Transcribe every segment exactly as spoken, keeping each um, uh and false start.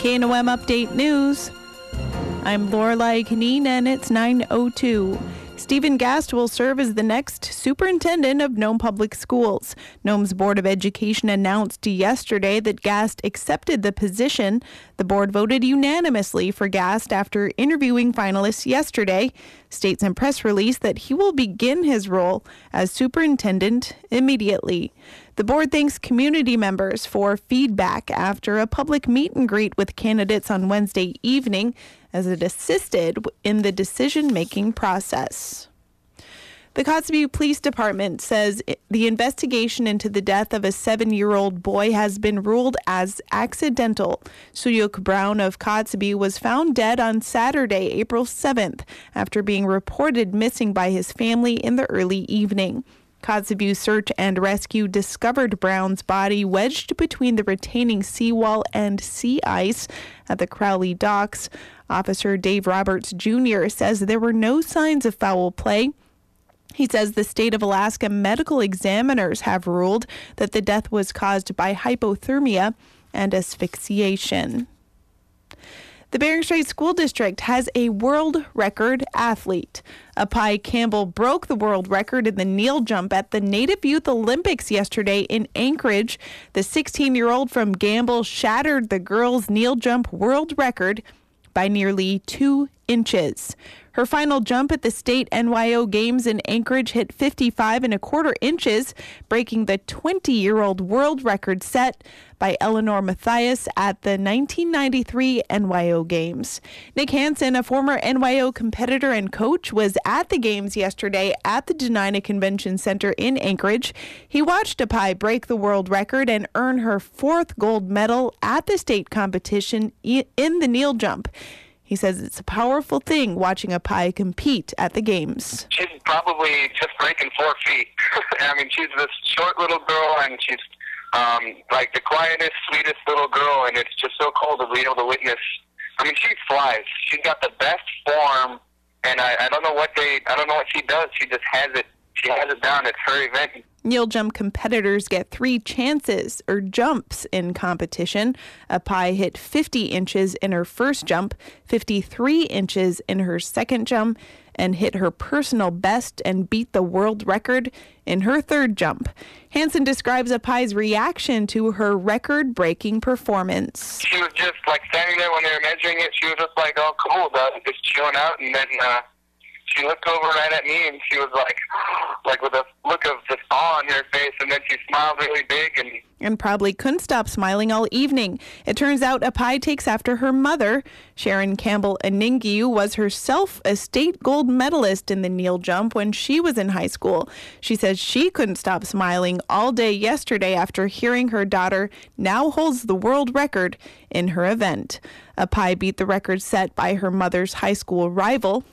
K N O M Update News. I'm Lorelei Canine, and it's nine oh two. Stephen Gast will serve as the next superintendent of Nome Public Schools. Nome's Board of Education announced yesterday that Gast accepted the position. The board voted unanimously for Gast after interviewing finalists yesterday. States in press release that he will begin his role as superintendent immediately. The board thanks community members for feedback after a public meet and greet with candidates on Wednesday evening, as it assisted in the decision-making process. The Kotzebue Police Department says the investigation into the death of a seven-year-old boy has been ruled as accidental. Suyuk Brown of Kotzebue was found dead on Saturday, April seventh, after being reported missing by his family in the early evening. Kotzebue Search and Rescue discovered Brown's body wedged between the retaining seawall and sea ice at the Crowley docks. Officer Dave Roberts Junior says there were no signs of foul play. He says the state of Alaska medical examiners have ruled that the death was caused by hypothermia and asphyxiation. The Bering Strait School District has a world record athlete. Apai Campbell broke the world record in the kneel jump at the Native Youth Olympics yesterday in Anchorage. The sixteen-year-old from Gamble shattered the girls' kneel jump world record by nearly two inches. Her final jump at the state N Y O Games in Anchorage hit fifty-five and a quarter inches, breaking the twenty-year-old world record set by Eleanor Matthias at the nineteen ninety-three N Y O Games. Nick Hansen, a former N Y O competitor and coach, was at the games yesterday at the Denina Convention Center in Anchorage. He watched Apai break the world record and earn her fourth gold medal at the state competition in the kneel jump. He says it's a powerful thing watching Apai compete at the games. She's probably just breaking four feet. I mean, she's this short little girl, and she's um, like the quietest, sweetest little girl, and it's just so cool to be able to witness. I mean, she flies. She's got the best form, and I, I don't know what they, I don't know what she does. She just has it. She has it down. It's her event. Kneel jump competitors get three chances or jumps in competition. Apai hit fifty inches in her first jump, fifty-three inches in her second jump, and hit her personal best and beat the world record in her third jump. Hansen describes Apai's reaction to her record-breaking performance. She was just like standing there when they were measuring it. She was just like, oh, cool, dog, just chilling out, and then uh, she looked over right at me, and she was like, like with a look of just awe on her face, and then she smiled really big. And and probably couldn't stop smiling all evening. It turns out Apai takes after her mother. Sharon Campbell Aningiu was herself a state gold medalist in the kneel jump when she was in high school. She says she couldn't stop smiling all day yesterday after hearing her daughter now holds the world record in her event. Apai beat the record set by her mother's high school rival.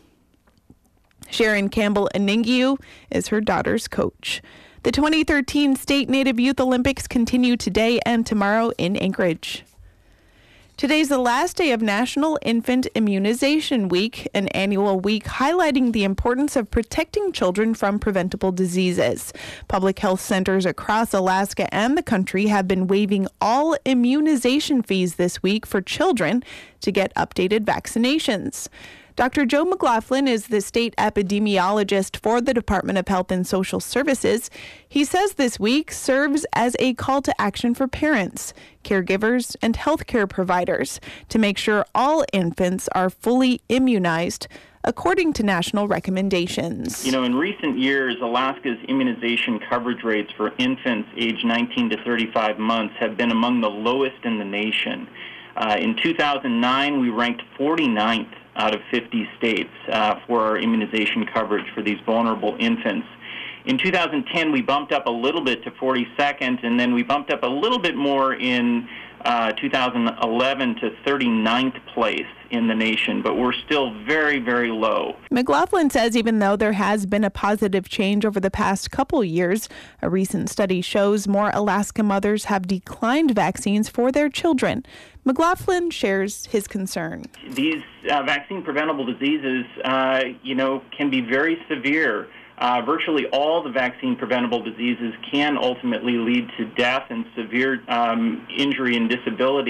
Sharon Campbell Aningiu is her daughter's coach. The twenty thirteen State Native Youth Olympics continue today and tomorrow in Anchorage. Today's the last day of National Infant Immunization Week, an annual week highlighting the importance of protecting children from preventable diseases. Public health centers across Alaska and the country have been waiving all immunization fees this week for children to get updated vaccinations. Doctor Joe McLaughlin is the state epidemiologist for the Department of Health and Social Services. He says this week serves as a call to action for parents, caregivers, and healthcare providers to make sure all infants are fully immunized according to national recommendations. You know, in recent years, Alaska's immunization coverage rates for infants aged nineteen to thirty-five months have been among the lowest in the nation. Uh, in two thousand nine, we ranked forty-ninth out of fifty states uh, for our immunization coverage for these vulnerable infants. In two thousand ten, we bumped up a little bit to forty-second, and then we bumped up a little bit more in uh, two thousand eleven to thirty-ninth place in the nation, but we're still very, very low. McLaughlin says even though there has been a positive change over the past couple years, a recent study shows more Alaska mothers have declined vaccines for their children. McLaughlin shares his concern. These uh, vaccine-preventable diseases, uh, you know, can be very severe. Uh, virtually all the vaccine-preventable diseases can ultimately lead to death and severe um, injury and disability.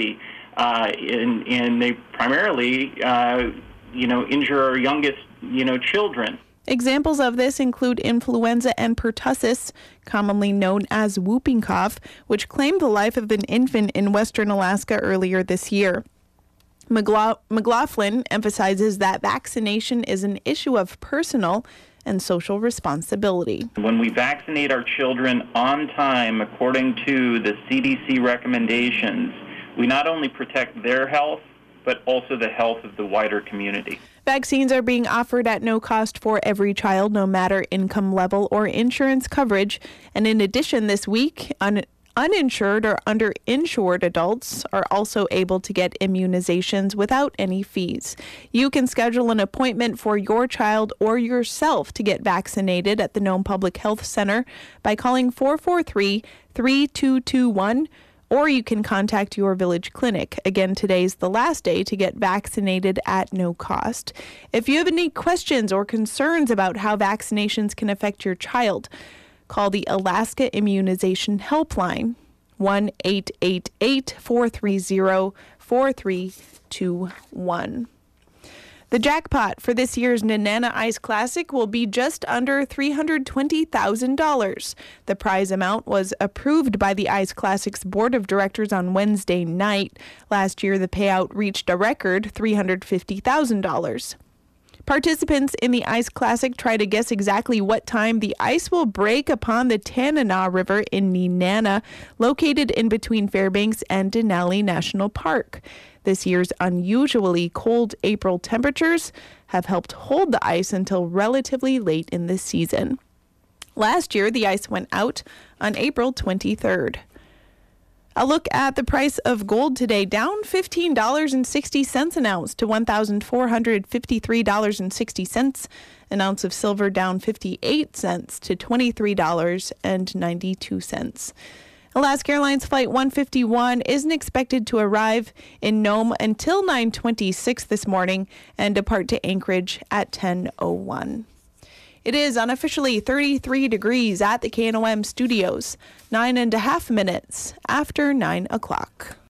uh, and, and they primarily, uh, you know, injure our youngest, you know, children. Examples of this include influenza and pertussis, commonly known as whooping cough, which claimed the life of an infant in western Alaska earlier this year. McLaugh- McLaughlin emphasizes that vaccination is an issue of personal and social responsibility. When we vaccinate our children on time, according to the C D C recommendations, we not only protect their health, but also the health of the wider community. Vaccines are being offered at no cost for every child, no matter income level or insurance coverage. And in addition, this week, un- uninsured or underinsured adults are also able to get immunizations without any fees. You can schedule an appointment for your child or yourself to get vaccinated at the Nome Public Health Center by calling four four three, three two two one, or you can contact your village clinic. Again, today's the last day to get vaccinated at no cost. If you have any questions or concerns about how vaccinations can affect your child, call the Alaska Immunization Helpline, one eight eight eight, four three zero, four three two one. The jackpot for this year's Nenana Ice Classic will be just under three hundred twenty thousand dollars. The prize amount was approved by the Ice Classic's board of directors on Wednesday night. Last year, the payout reached a record three hundred fifty thousand dollars. Participants in the Ice Classic try to guess exactly what time the ice will break upon the Tanana River in Nenana, located in between Fairbanks and Denali National Park. This year's unusually cold April temperatures have helped hold the ice until relatively late in the season. Last year, the ice went out on April twenty-third. A look at the price of gold today, down fifteen dollars and sixty cents an ounce to one thousand four hundred fifty-three dollars and sixty cents. An ounce of silver down fifty-eight cents to twenty-three dollars and ninety-two cents. Alaska Airlines Flight one fifty-one isn't expected to arrive in Nome until nine twenty-six this morning and depart to Anchorage at ten oh one. It is unofficially thirty-three degrees at the K N O M studios, nine and a half minutes after nine o'clock.